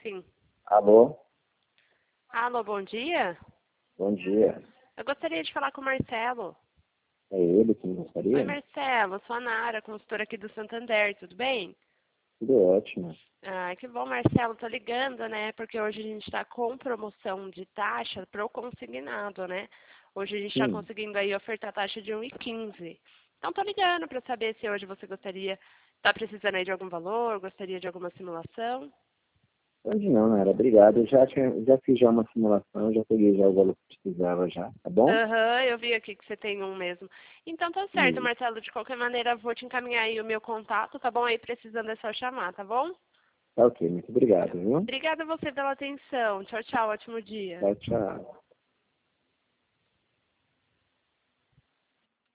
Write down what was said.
sim. Alô? Alô, bom dia. Bom dia. Eu gostaria de falar com o Marcelo. É ele quem Oi, gostaria? Marcelo. Sou a Nara, consultora aqui do Santander. Tudo bem? Tudo ótimo. Ah, que bom, Marcelo. Tô ligando, né? Porque hoje a gente está com promoção de taxa para o consignado, né? Hoje a gente está Sim. conseguindo aí ofertar taxa de 1,15. Então tô ligando para saber se hoje você gostaria, está precisando aí de algum valor, gostaria de alguma simulação. Hoje não, Nara. Obrigado. Eu já fiz já uma simulação, já peguei já o valor que precisava já, tá bom? Aham, eu vi aqui que você tem um mesmo. Então tá certo, Sim. Marcelo. De qualquer maneira, vou te encaminhar aí o meu contato, tá bom? Aí precisando é só chamar, tá bom? Tá ok. Muito obrigado, viu? Obrigada a você pela atenção. Tchau, tchau. Ótimo dia. Tchau, tchau.